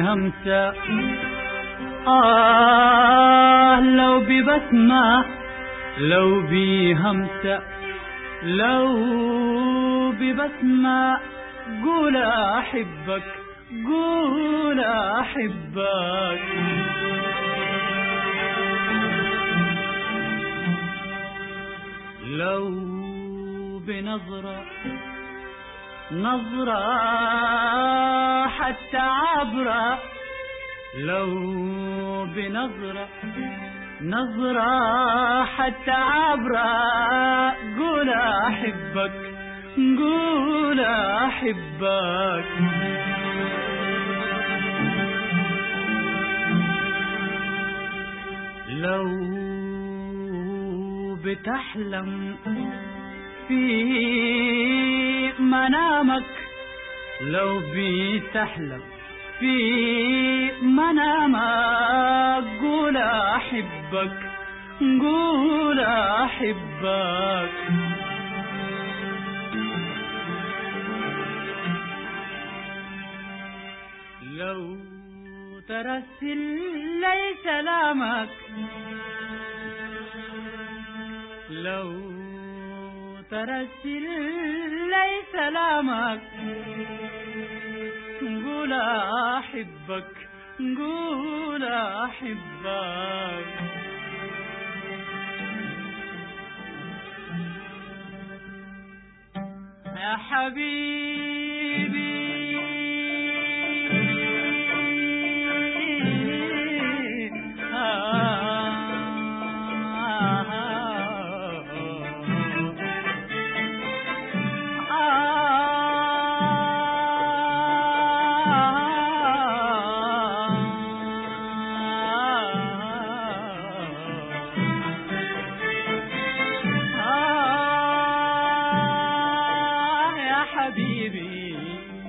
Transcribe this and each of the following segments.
همسة لو ببسمة، لو بهمسة، لو ببسمة، قول أحبك، قول أحبك. لو بنظرة، نظرة حتى عبرة، لو بنظرة، نظرة حتى عبرة، قول أحبك، قول أحبك. لو بتحلم في منامك، لو بتحلم في منامك، قول أحبك، قول أحبك. لو ترسل لي سلامك، لو ترسل لي سلامك، قول أحبك، قول أحبك. يا حبيبي حبيبي.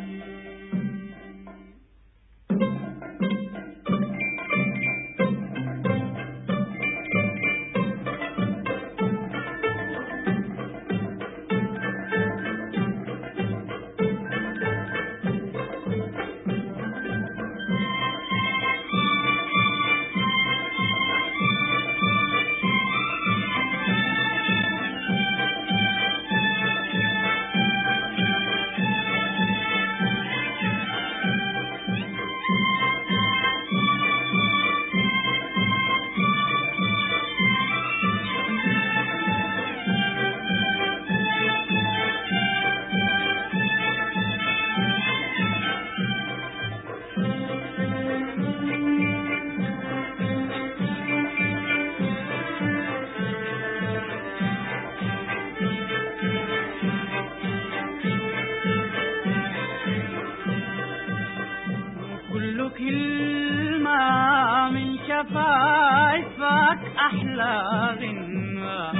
كل كلمة من شفايفك أحلى غنوة،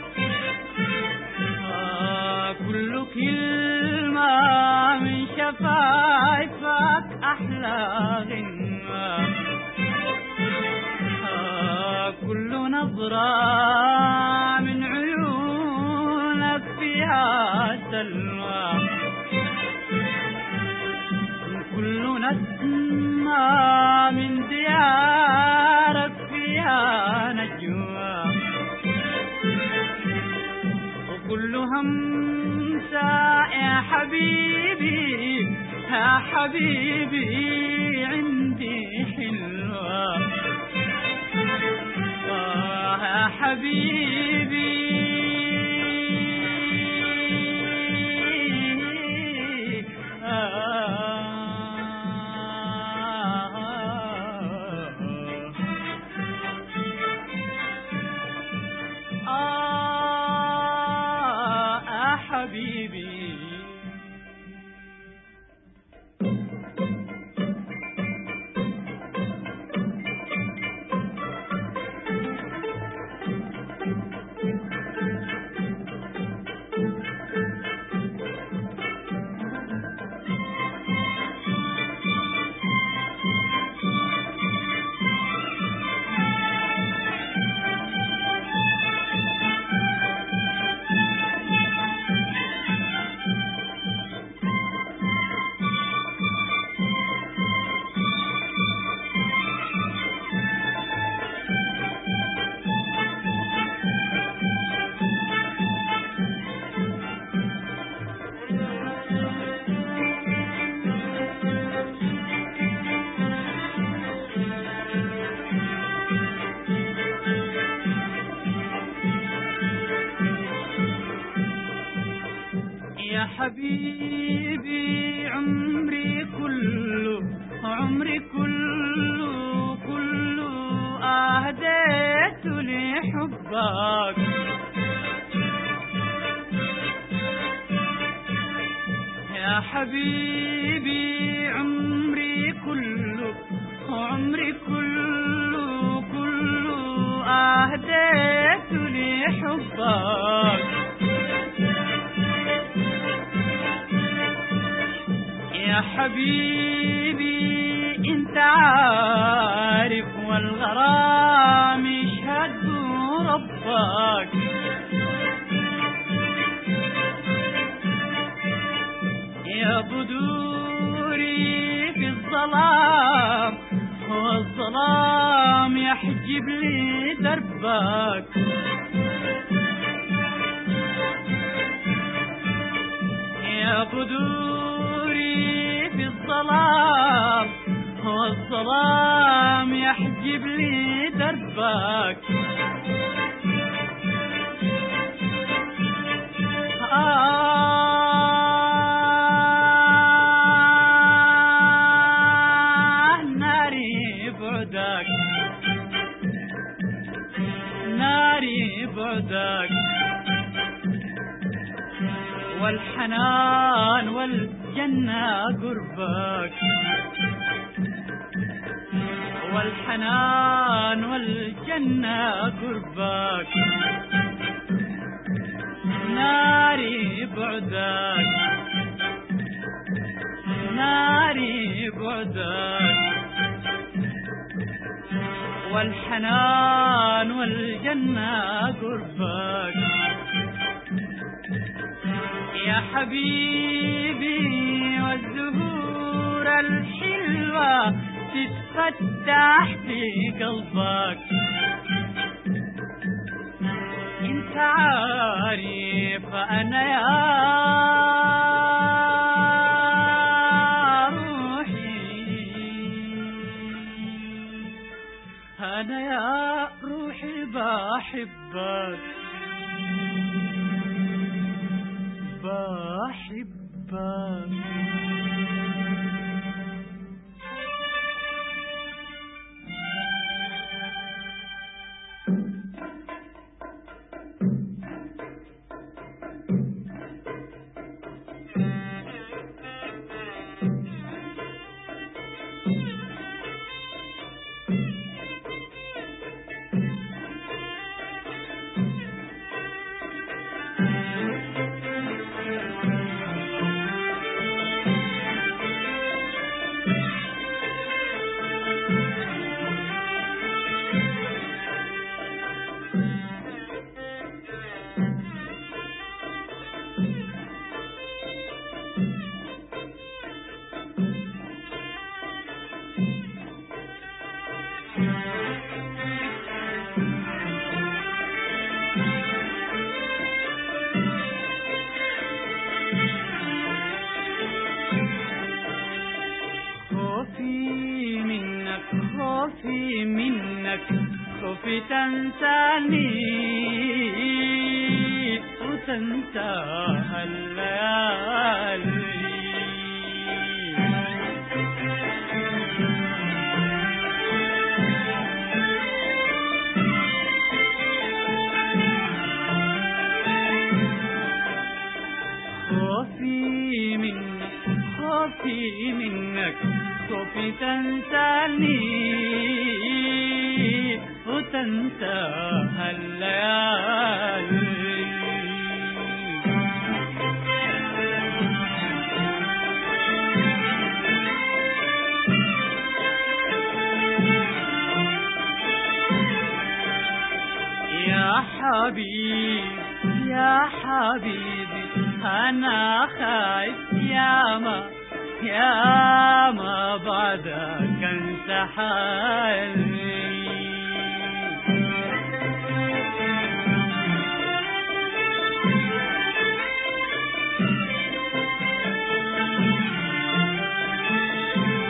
كل كلمة من شفايفك أحلى غنوة، كل نظرة من عيونك فيها سلوى، كل نسمة من ديارك فيها نجوى، وكل همسة يا حبيبي، يا حبيبي عندي حلوة، يا حبيبي حبيبي. يا حبيبي عمري كله عمري كله كله أهديت لحبك يا حبيبي عمري كله عمري كله كله أهديت لحبك يا حبيبي انت عارف والغرام يشهد ربك يا بدوري في الظلام والظلام يحجب لي دربك يا بدوري في الظلام والظلام يحجب لي دربك ناري بعدك ناري بعدك والحنان والجنة قربك والحنان والجنة قربك ناري بعدك ناري بعدك والحنان والجنة قربك يا حبيبي والزهور الحلوة تتفتح في قلبك انت عارف انا يا روحي انا يا روحي بحبك بحبك خوفي منك خوفي تنساني وتنسى الليالي خوفي منك خوفي تنساني وتنسى الليالي يا حبيبي أنا خايف يا ما بعدك انسى حالي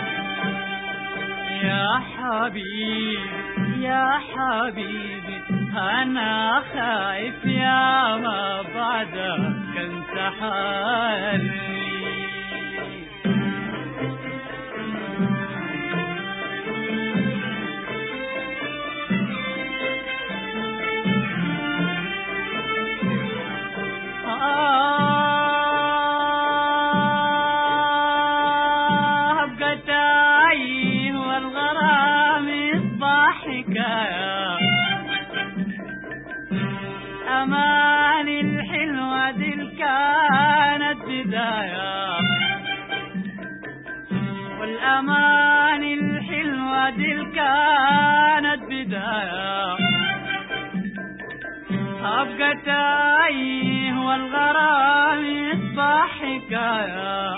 يا حبيبي أنا خايف يا ما بعدك انت حالي. أبقى تايه والغرام يصبح حكاية، أماني الحلوة دي كانت بداية، والأماني الحلوة دي كانت بداية. أبقى تايه والغرام يصبح حكاية،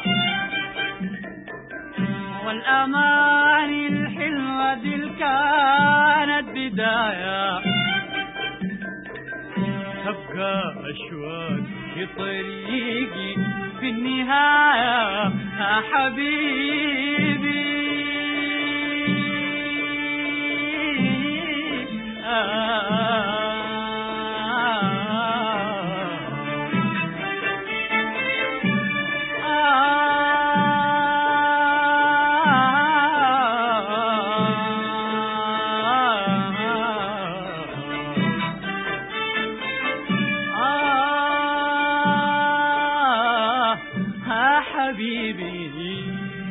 والأماني الحلوة دي كانت بداية. تبقى أشواق في طريقي في النهاية يا حبيبي. حبيبي